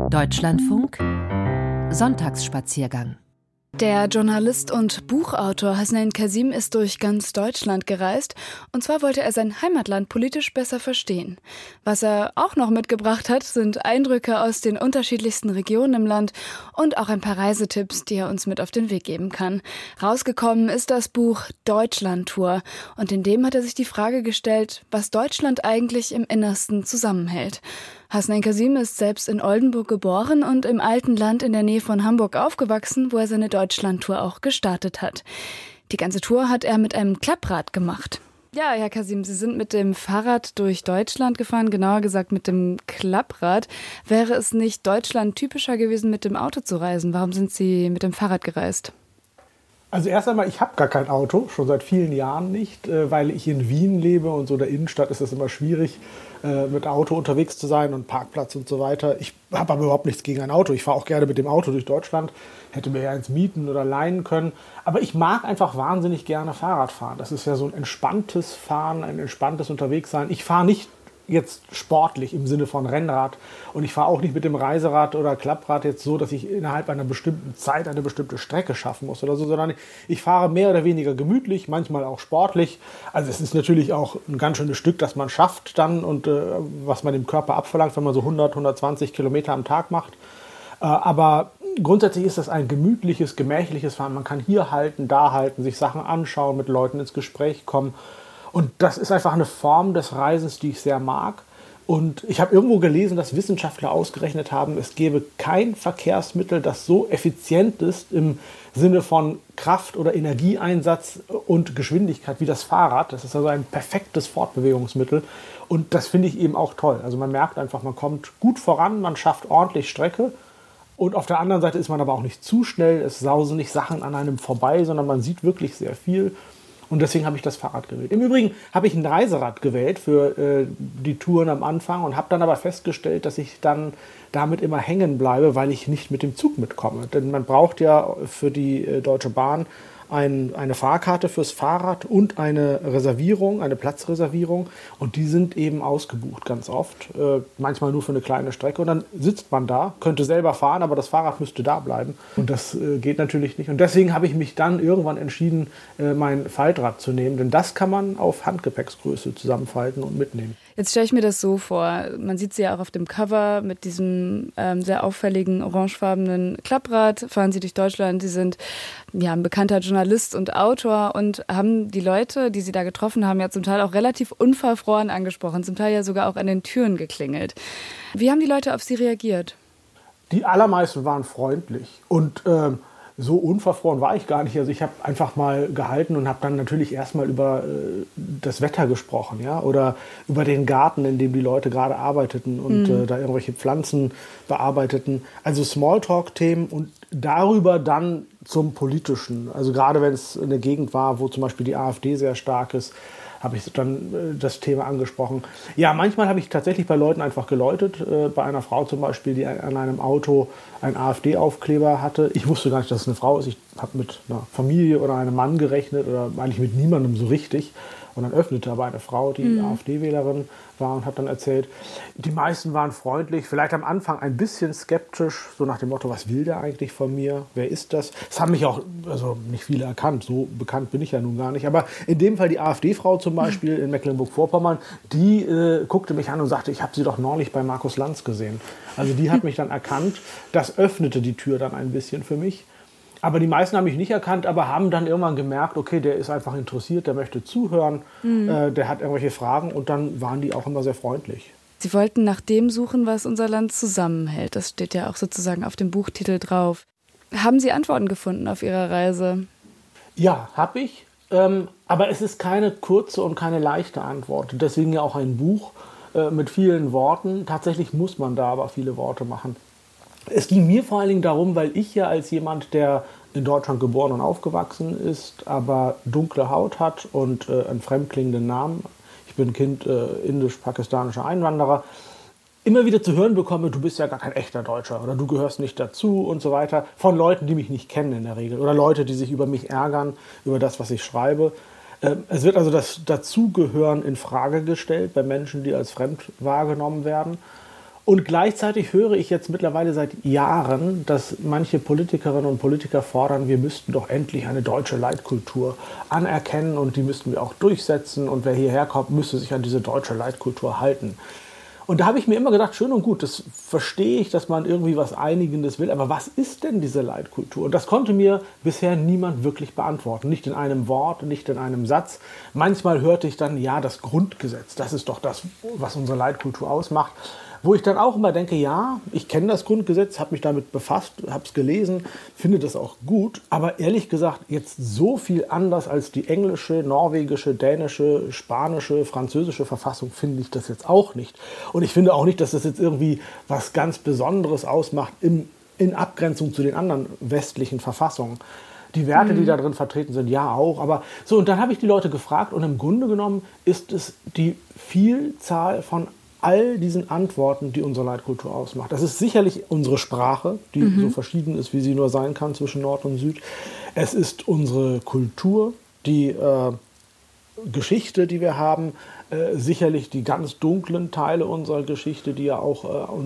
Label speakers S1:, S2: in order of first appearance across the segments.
S1: Deutschlandfunk Sonntagsspaziergang.
S2: Der Journalist und Buchautor Hasnain Kasim ist durch ganz Deutschland gereist. Und zwar wollte er sein Heimatland politisch besser verstehen. Was er auch noch mitgebracht hat, sind Eindrücke aus den unterschiedlichsten Regionen im Land und auch ein paar Reisetipps, die er uns mit auf den Weg geben kann. Rausgekommen ist das Buch Deutschlandtour. Und in dem hat er sich die Frage gestellt, was Deutschland eigentlich im Innersten zusammenhält. Hasnain Kasim ist selbst in Oldenburg geboren und im alten Land in der Nähe von Hamburg aufgewachsen, wo er seine Deutschlandtour auch gestartet hat. Die ganze Tour hat er mit einem Klapprad gemacht. Ja, Herr Kasim, Sie sind mit dem Fahrrad durch Deutschland gefahren, genauer gesagt mit dem Klapprad. Wäre es nicht Deutschland typischer gewesen, mit dem Auto zu reisen? Warum sind Sie mit dem Fahrrad gereist?
S3: Also erst einmal, ich habe gar kein Auto, schon seit vielen Jahren nicht, weil ich in Wien lebe und so in der Innenstadt ist es immer schwierig, mit Auto unterwegs zu sein und Parkplatz und so weiter. Ich habe aber überhaupt nichts gegen ein Auto. Ich fahre auch gerne mit dem Auto durch Deutschland, hätte mir ja eins mieten oder leihen können. Aber ich mag einfach wahnsinnig gerne Fahrrad fahren. Das ist ja so ein entspanntes Fahren, ein entspanntes Unterwegssein. Ich fahre nicht jetzt sportlich im Sinne von Rennrad und ich fahre auch nicht mit dem Reiserad oder Klapprad jetzt so, dass ich innerhalb einer bestimmten Zeit eine bestimmte Strecke schaffen muss oder so, sondern ich fahre mehr oder weniger gemütlich, manchmal auch sportlich. Also es ist natürlich auch ein ganz schönes Stück, das man schafft dann und was man dem Körper abverlangt, wenn man so 100, 120 Kilometer am Tag macht. Aber grundsätzlich ist das ein gemütliches, gemächliches Fahren. Man kann hier halten, da halten, sich Sachen anschauen, mit Leuten ins Gespräch kommen. Und das ist einfach eine Form des Reisens, die ich sehr mag. Und ich habe irgendwo gelesen, dass Wissenschaftler ausgerechnet haben, es gäbe kein Verkehrsmittel, das so effizient ist im Sinne von Kraft- oder Energieeinsatz und Geschwindigkeit wie das Fahrrad. Das ist also ein perfektes Fortbewegungsmittel. Und das finde ich eben auch toll. Also man merkt einfach, man kommt gut voran, man schafft ordentlich Strecke. Und auf der anderen Seite ist man aber auch nicht zu schnell. Es sausen nicht Sachen an einem vorbei, sondern man sieht wirklich sehr viel. Und deswegen habe ich das Fahrrad gewählt. Im Übrigen habe ich ein Reiserad gewählt für die Touren am Anfang und habe dann aber festgestellt, dass ich dann damit immer hängen bleibe, weil ich nicht mit dem Zug mitkomme. Denn man braucht ja für die Deutsche Bahn eine Fahrkarte fürs Fahrrad und eine Reservierung, eine Platzreservierung. Und die sind eben ausgebucht ganz oft, manchmal nur für eine kleine Strecke. Und dann sitzt man da, könnte selber fahren, aber das Fahrrad müsste da bleiben. Und das geht natürlich nicht. Und deswegen habe ich mich dann irgendwann entschieden, mein Faltrad zu nehmen. Denn das kann man auf Handgepäcksgröße zusammenfalten und mitnehmen.
S2: Jetzt stelle ich mir das so vor, man sieht sie ja auch auf dem Cover mit diesem sehr auffälligen orangefarbenen Klapprad, fahren Sie durch Deutschland, Sie sind ja ein bekannter Journalist und Autor und haben die Leute, die Sie da getroffen haben, ja zum Teil auch relativ unverfroren angesprochen, zum Teil ja sogar auch an den Türen geklingelt. Wie haben die Leute auf Sie reagiert?
S3: Die allermeisten waren freundlich und so unverfroren war ich gar nicht. Also ich habe einfach mal gehalten und habe dann natürlich erstmal über das Wetter gesprochen, ja, oder über den Garten, in dem die Leute gerade arbeiteten und da irgendwelche Pflanzen bearbeiteten. Also Smalltalk-Themen und darüber dann zum Politischen. Also gerade wenn es eine Gegend war, wo zum Beispiel die AfD sehr stark ist, habe ich dann das Thema angesprochen. Ja, manchmal habe ich tatsächlich bei Leuten einfach geläutet. Bei einer Frau zum Beispiel, die an einem Auto einen AfD-Aufkleber hatte. Ich wusste gar nicht, dass es eine Frau ist. Ich habe mit einer Familie oder einem Mann gerechnet oder eigentlich mit niemandem so richtig. Und dann öffnete aber eine Frau, die AfD-Wählerin war und hat dann erzählt, die meisten waren freundlich, vielleicht am Anfang ein bisschen skeptisch, so nach dem Motto, was will der eigentlich von mir, wer ist das? Es haben mich auch nicht viele erkannt, so bekannt bin ich ja nun gar nicht. Aber in dem Fall die AfD-Frau zum Beispiel in Mecklenburg-Vorpommern, die guckte mich an und sagte, ich habe sie doch neulich bei Markus Lanz gesehen. Also die hat mich dann erkannt, das öffnete die Tür dann ein bisschen für mich. Aber die meisten haben mich nicht erkannt, aber haben dann irgendwann gemerkt, okay, der ist einfach interessiert, der möchte zuhören, der hat irgendwelche Fragen und dann waren die auch immer sehr freundlich.
S2: Sie wollten nach dem suchen, was unser Land zusammenhält. Das steht ja auch sozusagen auf dem Buchtitel drauf. Haben Sie Antworten gefunden auf Ihrer Reise?
S3: Ja, habe ich. Aber es ist keine kurze und keine leichte Antwort. Deswegen ja auch ein Buch mit vielen Worten. Tatsächlich muss man da aber viele Worte machen. Es ging mir vor allen Dingen darum, weil ich ja als jemand, der in Deutschland geboren und aufgewachsen ist, aber dunkle Haut hat und einen fremdklingenden Namen, ich bin Kind indisch-pakistanischer Einwanderer, immer wieder zu hören bekomme, du bist ja gar kein echter Deutscher oder du gehörst nicht dazu und so weiter, von Leuten, die mich nicht kennen in der Regel oder Leute, die sich über mich ärgern, über das, was ich schreibe. Es wird also das Dazugehören in Frage gestellt bei Menschen, die als fremd wahrgenommen werden. Und gleichzeitig höre ich jetzt mittlerweile seit Jahren, dass manche Politikerinnen und Politiker fordern, wir müssten doch endlich eine deutsche Leitkultur anerkennen und die müssten wir auch durchsetzen und wer hierher kommt, müsste sich an diese deutsche Leitkultur halten. Und da habe ich mir immer gedacht, schön und gut, das verstehe ich, dass man irgendwie was Einigendes will, aber was ist denn diese Leitkultur? Und das konnte mir bisher niemand wirklich beantworten. Nicht in einem Wort, nicht in einem Satz. Manchmal hörte ich dann, ja, das Grundgesetz, das ist doch das, was unsere Leitkultur ausmacht. Wo ich dann auch immer denke, ja, ich kenne das Grundgesetz, habe mich damit befasst, habe es gelesen, finde das auch gut. Aber ehrlich gesagt, jetzt so viel anders als die englische, norwegische, dänische, spanische, französische Verfassung finde ich das jetzt auch nicht. Und ich finde auch nicht, dass das jetzt irgendwie was ganz Besonderes ausmacht in Abgrenzung zu den anderen westlichen Verfassungen. Die Werte, die da drin vertreten sind, ja auch. Aber so, und dann habe ich die Leute gefragt und im Grunde genommen ist es die Vielzahl von all diesen Antworten, die unsere Leitkultur ausmacht. Das ist sicherlich unsere Sprache, die so verschieden ist, wie sie nur sein kann zwischen Nord und Süd. Es ist unsere Kultur, die Geschichte, die wir haben, sicherlich die ganz dunklen Teile unserer Geschichte, die ja auch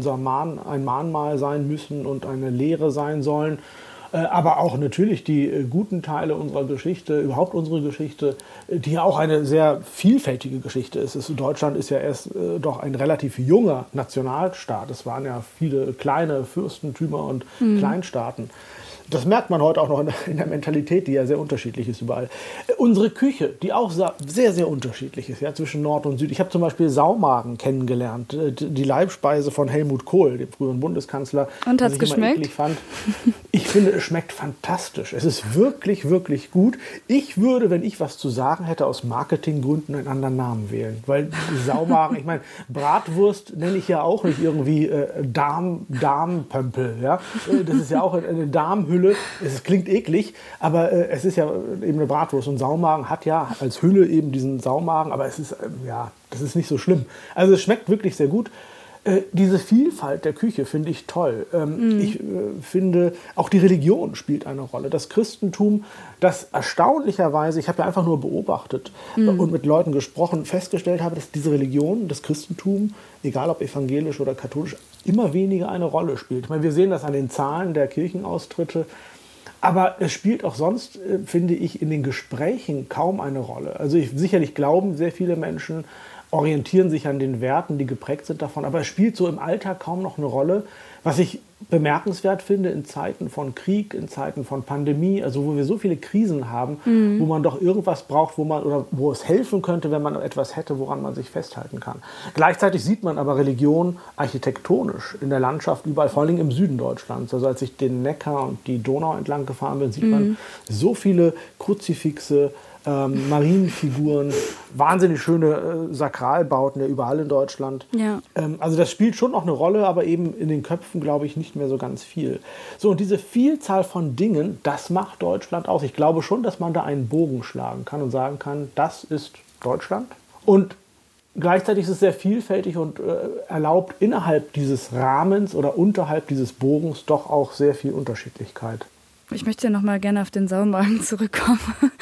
S3: ein Mahnmal sein müssen und eine Lehre sein sollen. Aber auch natürlich die guten Teile unserer Geschichte, überhaupt unsere Geschichte, die ja auch eine sehr vielfältige Geschichte ist. Deutschland ist ja erst doch ein relativ junger Nationalstaat. Es waren ja viele kleine Fürstentümer und Kleinstaaten. Das merkt man heute auch noch in der Mentalität, die ja sehr unterschiedlich ist überall. Unsere Küche, die auch sehr, sehr unterschiedlich ist, ja, zwischen Nord und Süd. Ich habe zum Beispiel Saumagen kennengelernt, die Leibspeise von Helmut Kohl, dem früheren Bundeskanzler.
S2: Und hat es geschmeckt?
S3: Ich finde, es schmeckt fantastisch. Es ist wirklich, wirklich gut. Ich würde, wenn ich was zu sagen hätte, aus Marketinggründen einen anderen Namen wählen. Weil die Saumagen, ich meine, Bratwurst nenne ich ja auch nicht irgendwie Darmpömpel. Ja? Das ist ja auch eine Darmhülle. Es klingt eklig, aber es ist ja eben eine Bratwurst. Und Saumagen hat ja als Hülle eben diesen Saumagen, aber es ist, das ist nicht so schlimm. Also es schmeckt wirklich sehr gut. Diese Vielfalt der Küche finde ich toll. Ich finde, auch die Religion spielt eine Rolle. Das Christentum, das erstaunlicherweise, ich habe ja einfach nur beobachtet und mit Leuten gesprochen, festgestellt habe, dass diese Religion, das Christentum, egal ob evangelisch oder katholisch, immer weniger eine Rolle spielt. Ich meine, wir sehen das an den Zahlen der Kirchenaustritte. Aber es spielt auch sonst, finde ich, in den Gesprächen kaum eine Rolle. Also sicherlich glauben sehr viele Menschen, orientieren sich an den Werten, die geprägt sind davon. Aber es spielt so im Alltag kaum noch eine Rolle, was ich bemerkenswert finde in Zeiten von Krieg, in Zeiten von Pandemie, also wo wir so viele Krisen haben, wo man doch irgendwas braucht, wo es helfen könnte, wenn man etwas hätte, woran man sich festhalten kann. Gleichzeitig sieht man aber Religion architektonisch in der Landschaft überall, vor allem im Süden Deutschlands. Also als ich den Neckar und die Donau entlang gefahren bin, sieht man so viele Kruzifixe, Marienfiguren, wahnsinnig schöne Sakralbauten ja überall in Deutschland.
S2: Ja.
S3: Also das spielt schon noch eine Rolle, aber eben in den Köpfen, glaube ich, nicht mehr so ganz viel. So, und diese Vielzahl von Dingen, das macht Deutschland aus. Ich glaube schon, dass man da einen Bogen schlagen kann und sagen kann, das ist Deutschland. Und gleichzeitig ist es sehr vielfältig und erlaubt innerhalb dieses Rahmens oder unterhalb dieses Bogens doch auch sehr viel Unterschiedlichkeit.
S2: Ich möchte ja noch mal gerne auf den Saumagen zurückkommen,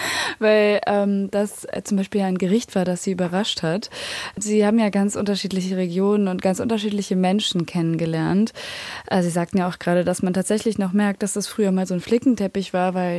S2: weil das zum Beispiel ein Gericht war, das Sie überrascht hat. Sie haben ja ganz unterschiedliche Regionen und ganz unterschiedliche Menschen kennengelernt. Sie sagten ja auch gerade, dass man tatsächlich noch merkt, dass das früher mal so ein Flickenteppich war, weil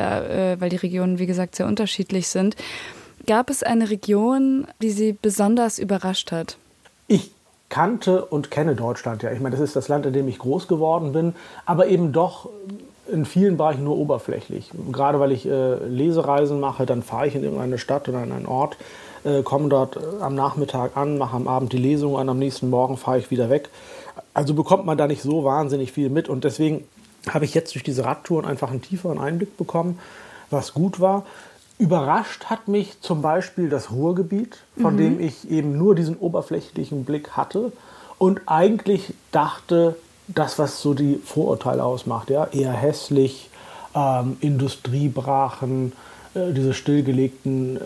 S2: die Regionen, wie gesagt, sehr unterschiedlich sind. Gab es eine Region, die Sie besonders überrascht hat?
S3: Ich kannte und kenne Deutschland ja. Ich meine, das ist das Land, in dem ich groß geworden bin, aber eben doch in vielen Bereichen nur oberflächlich. Gerade weil ich Lesereisen mache, dann fahre ich in irgendeine Stadt oder in einen Ort, komme dort am Nachmittag an, mache am Abend die Lesung an, am nächsten Morgen fahre ich wieder weg. Also bekommt man da nicht so wahnsinnig viel mit. Und deswegen habe ich jetzt durch diese Radtouren einfach einen tieferen Einblick bekommen, was gut war. Überrascht hat mich zum Beispiel das Ruhrgebiet, von dem ich eben nur diesen oberflächlichen Blick hatte und eigentlich dachte, das, was so die Vorurteile ausmacht, ja, eher hässlich, Industriebrachen, diese stillgelegten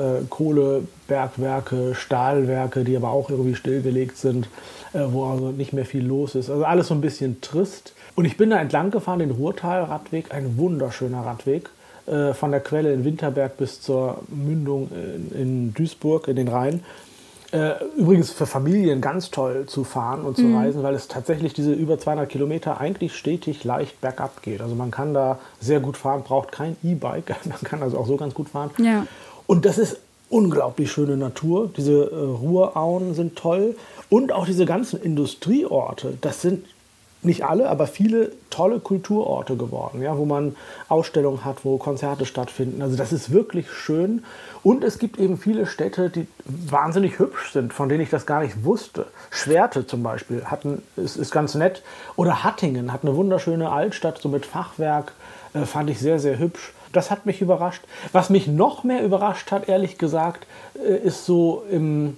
S3: Kohlebergwerke, Stahlwerke, die aber auch irgendwie stillgelegt sind, wo also nicht mehr viel los ist. Also alles so ein bisschen trist. Und ich bin da entlang gefahren, den Ruhrtal-Radweg, ein wunderschöner Radweg, von der Quelle in Winterberg bis zur Mündung in Duisburg, in den Rhein. Übrigens für Familien ganz toll zu fahren und zu reisen, weil es tatsächlich diese über 200 Kilometer eigentlich stetig leicht bergab geht. Also man kann da sehr gut fahren, braucht kein E-Bike, man kann also auch so ganz gut fahren.
S2: Ja.
S3: Und das ist unglaublich schöne Natur. Diese Ruhrauen sind toll und auch diese ganzen Industrieorte, das sind nicht alle, aber viele tolle Kulturorte geworden, ja, wo man Ausstellungen hat, wo Konzerte stattfinden. Also das ist wirklich schön. Und es gibt eben viele Städte, die wahnsinnig hübsch sind, von denen ich das gar nicht wusste. Schwerte zum Beispiel ist ganz nett. Oder Hattingen hat eine wunderschöne Altstadt, so mit Fachwerk, fand ich sehr, sehr hübsch. Das hat mich überrascht. Was mich noch mehr überrascht hat, ehrlich gesagt, ist so im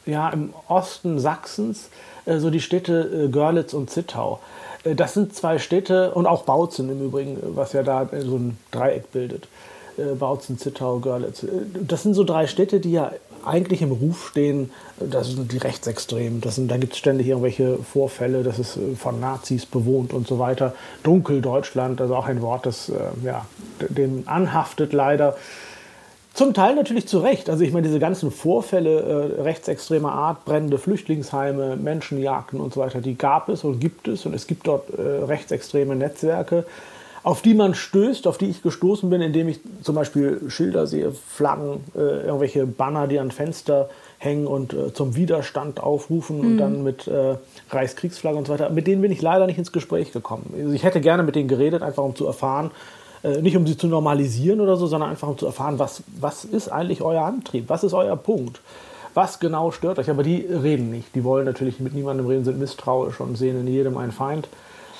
S3: Osten Sachsens, so die Städte Görlitz und Zittau. Das sind zwei Städte, und auch Bautzen im Übrigen, was ja da so ein Dreieck bildet. Bautzen, Zittau, Görlitz. Das sind so drei Städte, die ja eigentlich im Ruf stehen, das sind die Rechtsextremen. Da gibt es ständig irgendwelche Vorfälle, das ist von Nazis bewohnt und so weiter. Dunkeldeutschland, also auch ein Wort, das dem anhaftet leider. Zum Teil natürlich zu Recht. Also ich meine, diese ganzen Vorfälle rechtsextremer Art, brennende Flüchtlingsheime, Menschenjagden und so weiter, die gab es und gibt es. Und es gibt dort rechtsextreme Netzwerke, auf die man stößt, auf die ich gestoßen bin, indem ich zum Beispiel Schilder sehe, Flaggen, irgendwelche Banner, die an Fenster hängen und zum Widerstand aufrufen und dann mit Reichskriegsflagge und so weiter. Mit denen bin ich leider nicht ins Gespräch gekommen. Also ich hätte gerne mit denen geredet, einfach um zu erfahren, nicht um sie zu normalisieren oder so, sondern einfach um zu erfahren, was ist eigentlich euer Antrieb, was ist euer Punkt, was genau stört euch. Aber die reden nicht, die wollen natürlich mit niemandem reden, sind misstrauisch und sehen in jedem einen Feind.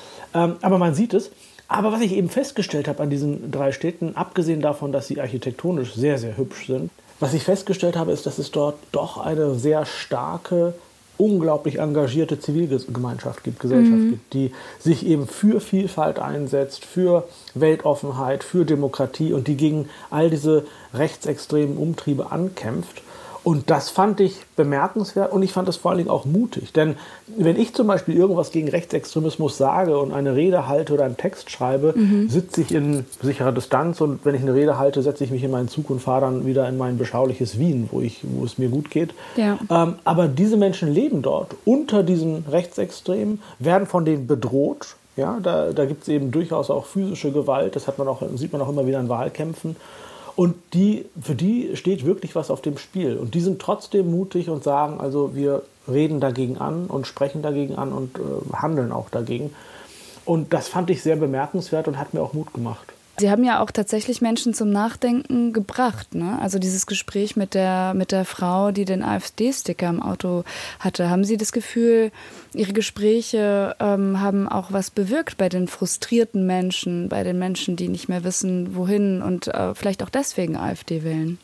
S3: Aber man sieht es. Aber was ich eben festgestellt habe an diesen drei Städten, abgesehen davon, dass sie architektonisch sehr, sehr hübsch sind, was ich festgestellt habe, ist, dass es dort doch eine sehr starke, unglaublich engagierte Zivilgemeinschaft gibt, Gesellschaft gibt, die sich eben für Vielfalt einsetzt, für Weltoffenheit, für Demokratie und die gegen all diese rechtsextremen Umtriebe ankämpft. Und das fand ich bemerkenswert und ich fand es vor allen Dingen auch mutig. Denn wenn ich zum Beispiel irgendwas gegen Rechtsextremismus sage und eine Rede halte oder einen Text schreibe, sitze ich in sicherer Distanz und wenn ich eine Rede halte, setze ich mich in meinen Zug und fahre dann wieder in mein beschauliches Wien, wo es mir gut geht. Ja. Aber diese Menschen leben dort unter diesen Rechtsextremen, werden von denen bedroht. Ja, da gibt es eben durchaus auch physische Gewalt, das sieht man auch immer wieder in Wahlkämpfen. Und für die steht wirklich was auf dem Spiel. Und die sind trotzdem mutig und sagen, also wir reden dagegen an und sprechen dagegen an und handeln auch dagegen. Und das fand ich sehr bemerkenswert und hat mir auch Mut gemacht.
S2: Sie haben ja auch tatsächlich Menschen zum Nachdenken gebracht, ne? Also dieses Gespräch mit der Frau, die den AfD-Sticker im Auto hatte. Haben Sie das Gefühl, Ihre Gespräche haben auch was bewirkt bei den frustrierten Menschen, bei den Menschen, die nicht mehr wissen, wohin und vielleicht auch deswegen AfD wählen?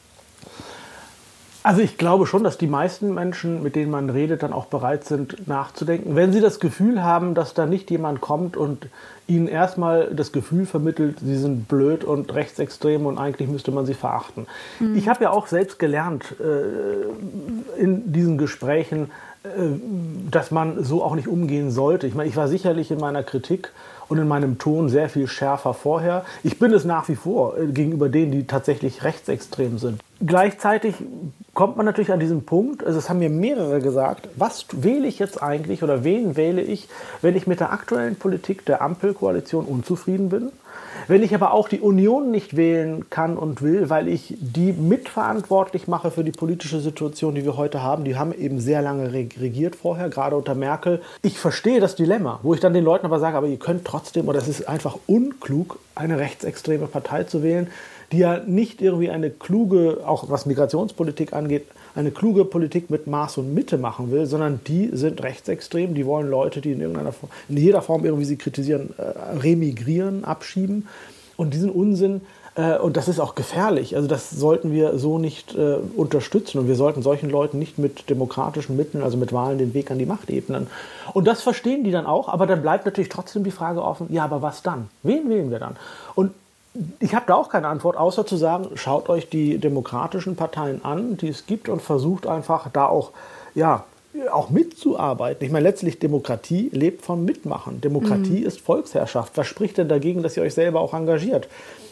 S3: Also ich glaube schon, dass die meisten Menschen, mit denen man redet, dann auch bereit sind, nachzudenken. Wenn sie das Gefühl haben, dass da nicht jemand kommt und ihnen erstmal das Gefühl vermittelt, sie sind blöd und rechtsextrem und eigentlich müsste man sie verachten. Ich habe ja auch selbst gelernt in diesen Gesprächen, dass man so auch nicht umgehen sollte. Ich meine, ich war sicherlich in meiner Kritik und in meinem Ton sehr viel schärfer vorher. Ich bin es nach wie vor gegenüber denen, die tatsächlich rechtsextrem sind. Gleichzeitig kommt man natürlich an diesen Punkt, also es haben mir mehrere gesagt, was wähle ich jetzt eigentlich oder wen wähle ich, wenn ich mit der aktuellen Politik der Ampelkoalition unzufrieden bin? Wenn ich aber auch die Union nicht wählen kann und will, weil ich die mitverantwortlich mache für die politische Situation, die wir heute haben. Die haben eben sehr lange regiert vorher, gerade unter Merkel. Ich verstehe das Dilemma, wo ich dann den Leuten aber sage, aber ihr könnt trotzdem, oder es ist einfach unklug, eine rechtsextreme Partei zu wählen, die ja nicht irgendwie eine kluge, auch was Migrationspolitik angeht, eine kluge Politik mit Maß und Mitte machen will, sondern die sind rechtsextrem, die wollen Leute, die in jeder Form irgendwie sie kritisieren, remigrieren, abschieben. Und diesen Unsinn, und das ist auch gefährlich, also das sollten wir so nicht unterstützen und wir sollten solchen Leuten nicht mit demokratischen Mitteln, also mit Wahlen, den Weg an die Macht ebnen. Und das verstehen die dann auch, aber dann bleibt natürlich trotzdem die Frage offen, ja, aber was dann? Wen wählen wir dann? Und ich habe da auch keine Antwort, außer zu sagen, schaut euch die demokratischen Parteien an, die es gibt und versucht einfach da auch mitzuarbeiten. Ich meine, letztlich Demokratie lebt vom Mitmachen. Demokratie ist Volksherrschaft. Was spricht denn dagegen, dass ihr euch selber auch engagiert?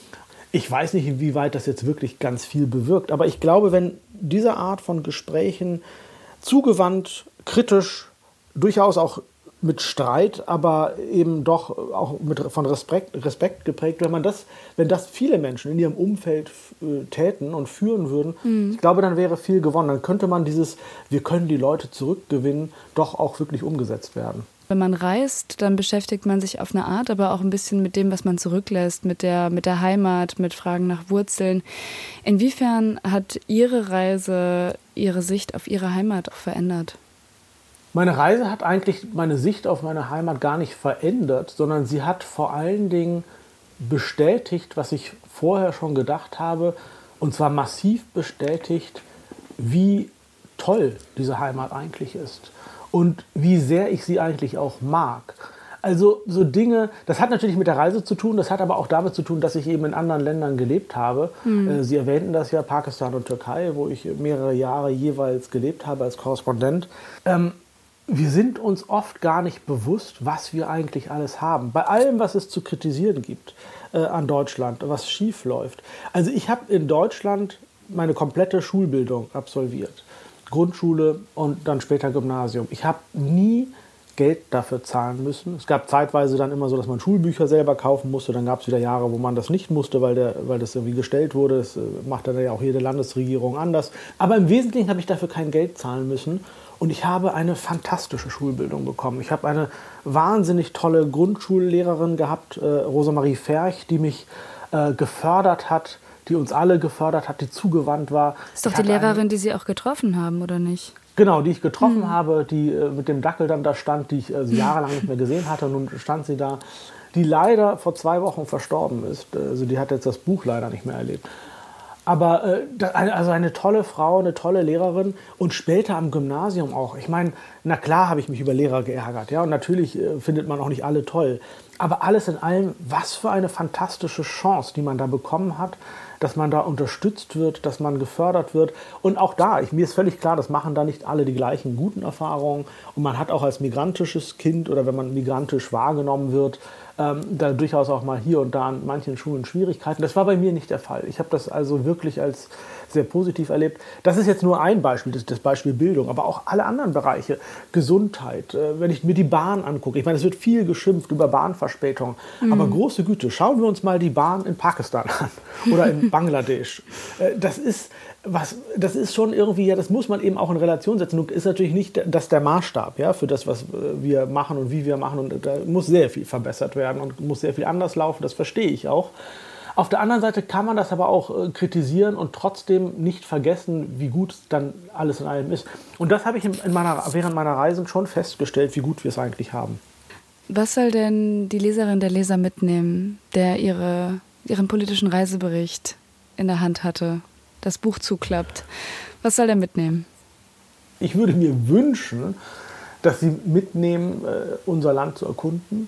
S3: Ich weiß nicht, inwieweit das jetzt wirklich ganz viel bewirkt, aber ich glaube, wenn diese Art von Gesprächen zugewandt, kritisch, durchaus auch mit Streit, aber eben doch auch von Respekt geprägt, wenn das viele Menschen in ihrem Umfeld täten und führen würden, ich glaube, dann wäre viel gewonnen. Dann könnte man wir können die Leute zurückgewinnen, doch auch wirklich umgesetzt werden.
S2: Wenn man reist, dann beschäftigt man sich auf eine Art, aber auch ein bisschen mit dem, was man zurücklässt, mit der Heimat, mit Fragen nach Wurzeln. Inwiefern hat Ihre Reise Ihre Sicht auf Ihre Heimat auch verändert?
S3: Meine Reise hat eigentlich meine Sicht auf meine Heimat gar nicht verändert, sondern sie hat vor allen Dingen bestätigt, was ich vorher schon gedacht habe, und zwar massiv bestätigt, wie toll diese Heimat eigentlich ist und wie sehr ich sie eigentlich auch mag. Also so Dinge, das hat natürlich mit der Reise zu tun, das hat aber auch damit zu tun, dass ich eben in anderen Ländern gelebt habe. Sie erwähnten das ja, Pakistan und Türkei, wo ich mehrere Jahre jeweils gelebt habe als Korrespondent. Wir sind uns oft gar nicht bewusst, was wir eigentlich alles haben. Bei allem, was es zu kritisieren gibt an Deutschland, was schief läuft. Also ich habe in Deutschland meine komplette Schulbildung absolviert. Grundschule und dann später Gymnasium. Ich habe nie Geld dafür zahlen müssen. Es gab zeitweise dann immer so, dass man Schulbücher selber kaufen musste. Dann gab es wieder Jahre, wo man das nicht musste, weil das irgendwie gestellt wurde. Das macht dann ja auch jede Landesregierung anders. Aber im Wesentlichen habe ich dafür kein Geld zahlen müssen. Und ich habe eine fantastische Schulbildung bekommen. Ich habe eine wahnsinnig tolle Grundschullehrerin gehabt, Rosemarie Ferch, die mich gefördert hat, die uns alle gefördert hat, die zugewandt war.
S2: Ist doch die Lehrerin, die Sie auch getroffen haben, oder nicht?
S3: Genau, die ich getroffen habe, die mit dem Dackel dann da stand, die ich jahrelang nicht mehr gesehen hatte. Und nun stand sie da, die leider vor 2 Wochen verstorben ist. Also die hat jetzt das Buch leider nicht mehr erlebt. Aber also eine tolle Frau, eine tolle Lehrerin und später am Gymnasium auch. Ich meine, na klar habe ich mich über Lehrer geärgert. Ja, und natürlich findet man auch nicht alle toll. Aber alles in allem, was für eine fantastische Chance, die man da bekommen hat, dass man da unterstützt wird, dass man gefördert wird. Und auch da, mir ist völlig klar, das machen da nicht alle die gleichen guten Erfahrungen. Und man hat auch als migrantisches Kind oder wenn man migrantisch wahrgenommen wird, da durchaus auch mal hier und da an manchen Schulen Schwierigkeiten. Das war bei mir nicht der Fall. Ich habe das also wirklich als sehr positiv erlebt. Das ist jetzt nur ein Beispiel, das Beispiel Bildung, aber auch alle anderen Bereiche. Gesundheit, wenn ich mir die Bahn angucke. Ich meine, es wird viel geschimpft über Bahnverspätung. Aber große Güte, schauen wir uns mal die Bahn in Pakistan an oder in Bangladesch. Das ist schon irgendwie, ja, das muss man eben auch in Relation setzen. Und ist natürlich nicht das der Maßstab, ja, für das, was wir machen und wie wir machen. Und da muss sehr viel verbessert werden und muss sehr viel anders laufen. Das verstehe ich auch. Auf der anderen Seite kann man das aber auch kritisieren und trotzdem nicht vergessen, wie gut dann alles in allem ist. Und das habe ich während meiner Reisen schon festgestellt, wie gut wir es eigentlich haben.
S2: Was soll denn die Leserin, der Leser mitnehmen, der ihren politischen Reisebericht in der Hand hatte, das Buch zuklappt? Was soll der mitnehmen?
S3: Ich würde mir wünschen, dass sie mitnehmen, unser Land zu erkunden,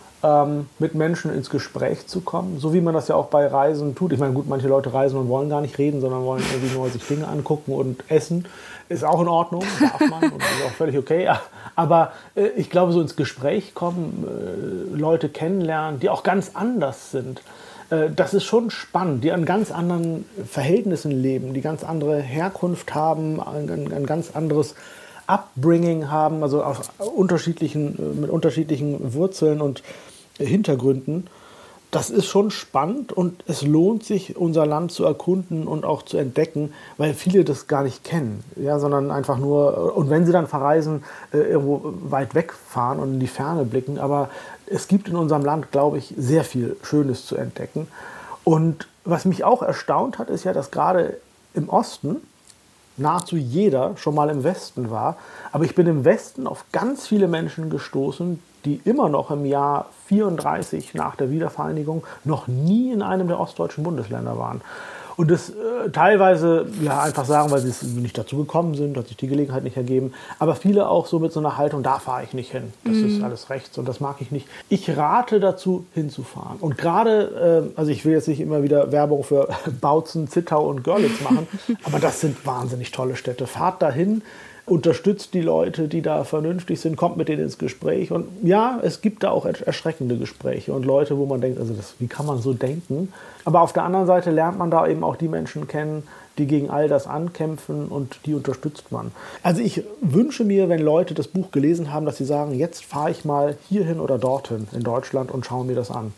S3: mit Menschen ins Gespräch zu kommen, so wie man das ja auch bei Reisen tut. Ich meine, gut, manche Leute reisen und wollen gar nicht reden, sondern wollen irgendwie nur sich Dinge angucken und essen. Ist auch in Ordnung, darf man und ist auch völlig okay. Aber ich glaube, so ins Gespräch kommen, Leute kennenlernen, die auch ganz anders sind, das ist schon spannend, die an ganz anderen Verhältnissen leben, die ganz andere Herkunft haben, ein ganz anderes Upbringing haben, also mit unterschiedlichen Wurzeln und Hintergründen. Das ist schon spannend und es lohnt sich, unser Land zu erkunden und auch zu entdecken, weil viele das gar nicht kennen, ja, sondern einfach nur, und wenn sie dann verreisen, irgendwo weit wegfahren und in die Ferne blicken, aber es gibt in unserem Land, glaube ich, sehr viel Schönes zu entdecken. Und was mich auch erstaunt hat, ist ja, dass gerade im Osten nahezu jeder schon mal im Westen war. Aber ich bin im Westen auf ganz viele Menschen gestoßen, die immer noch im Jahr 34 nach der Wiedervereinigung noch nie in einem der ostdeutschen Bundesländer waren. Und das teilweise ja, einfach sagen, weil sie nicht dazu gekommen sind, hat sich die Gelegenheit nicht ergeben. Aber viele auch so mit so einer Haltung, da fahre ich nicht hin. Das ist alles rechts und das mag ich nicht. Ich rate dazu, hinzufahren. Und gerade, also ich will jetzt nicht immer wieder Werbung für Bautzen, Zittau und Görlitz machen, aber das sind wahnsinnig tolle Städte. Fahrt dahin. unterstützt die Leute, die da vernünftig sind, kommt mit denen ins Gespräch. Und ja, es gibt da auch erschreckende Gespräche und Leute, wo man denkt, also wie kann man so denken? Aber auf der anderen Seite lernt man da eben auch die Menschen kennen, die gegen all das ankämpfen, und die unterstützt man. Also ich wünsche mir, wenn Leute das Buch gelesen haben, dass sie sagen, jetzt fahre ich mal hierhin oder dorthin in Deutschland und schaue mir das an.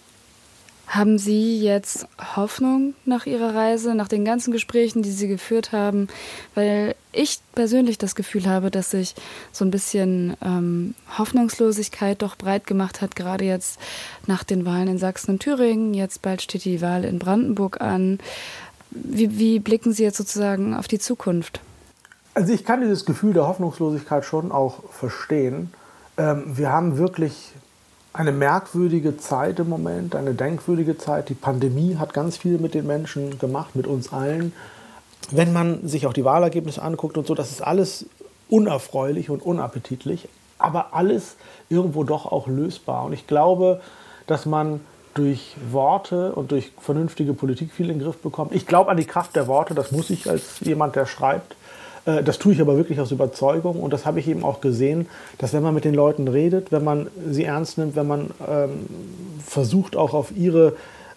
S2: Haben Sie jetzt Hoffnung nach Ihrer Reise, nach den ganzen Gesprächen, die Sie geführt haben? Weil ich persönlich das Gefühl habe, dass sich so ein bisschen Hoffnungslosigkeit doch breit gemacht hat, gerade jetzt nach den Wahlen in Sachsen und Thüringen. Jetzt bald steht die Wahl in Brandenburg an. Wie blicken Sie jetzt sozusagen auf die Zukunft?
S3: Also ich kann dieses Gefühl der Hoffnungslosigkeit schon auch verstehen. Wir haben wirklich eine merkwürdige Zeit im Moment, eine denkwürdige Zeit. Die Pandemie hat ganz viel mit den Menschen gemacht, mit uns allen. Wenn man sich auch die Wahlergebnisse anguckt und so, das ist alles unerfreulich und unappetitlich, aber alles irgendwo doch auch lösbar. Und ich glaube, dass man durch Worte und durch vernünftige Politik viel in den Griff bekommt. Ich glaube an die Kraft der Worte, das muss ich als jemand, der schreibt. Das tue ich aber wirklich aus Überzeugung, und das habe ich eben auch gesehen, dass wenn man mit den Leuten redet, wenn man sie ernst nimmt, wenn man versucht auch auf ihre,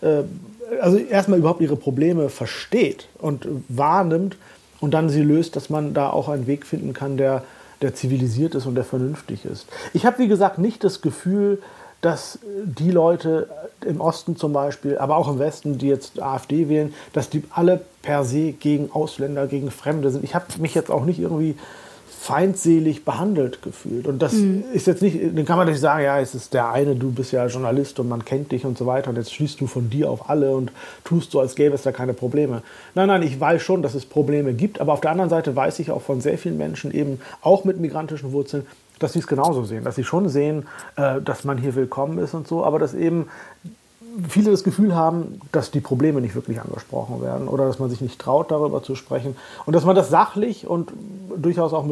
S3: also erstmal überhaupt ihre Probleme versteht und wahrnimmt und dann sie löst, dass man da auch einen Weg finden kann, der zivilisiert ist und der vernünftig ist. Ich habe, wie gesagt, nicht das Gefühl, dass die Leute im Osten zum Beispiel, aber auch im Westen, die jetzt AfD wählen, dass die alle per se gegen Ausländer, gegen Fremde sind. Ich habe mich jetzt auch nicht irgendwie feindselig behandelt gefühlt. Und das ist jetzt nicht, dann kann man nicht sagen, ja, es ist der eine, du bist ja Journalist und man kennt dich und so weiter, und jetzt schließt du von dir auf alle und tust so, als gäbe es da keine Probleme. Nein, ich weiß schon, dass es Probleme gibt, aber auf der anderen Seite weiß ich auch von sehr vielen Menschen, eben auch mit migrantischen Wurzeln, dass sie es genauso sehen, dass sie schon sehen, dass man hier willkommen ist und so, aber dass eben viele das Gefühl haben, dass die Probleme nicht wirklich angesprochen werden oder dass man sich nicht traut, darüber zu sprechen, und dass man das sachlich und durchaus auch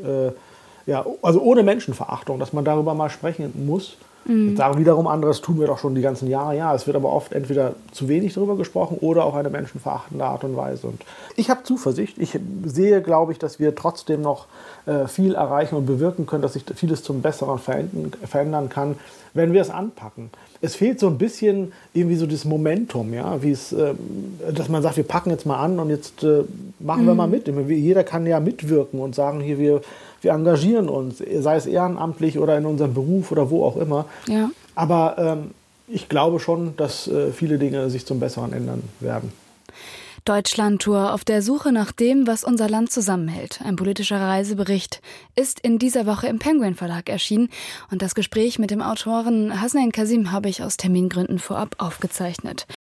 S3: also ohne Menschenverachtung, dass man darüber mal sprechen muss. Jetzt sagen wiederum andere, das tun wir doch schon die ganzen Jahre. Ja, es wird aber oft entweder zu wenig darüber gesprochen oder auch eine menschenverachtende Art und Weise. Und ich habe Zuversicht. Ich sehe, glaube ich, dass wir trotzdem noch viel erreichen und bewirken können, dass sich vieles zum Besseren verändern kann, wenn wir es anpacken. Es fehlt so ein bisschen irgendwie so das Momentum, ja, dass man sagt, wir packen jetzt mal an und jetzt machen wir mal mit. Jeder kann ja mitwirken und sagen, hier, wir engagieren uns, sei es ehrenamtlich oder in unserem Beruf oder wo auch immer.
S2: Ja.
S3: Aber ich glaube schon, dass viele Dinge sich zum Besseren ändern werden.
S2: Deutschlandtour auf der Suche nach dem, was unser Land zusammenhält. Ein politischer Reisebericht ist in dieser Woche im Penguin Verlag erschienen, und das Gespräch mit dem Autoren Hasnain Kazim habe ich aus Termingründen vorab aufgezeichnet.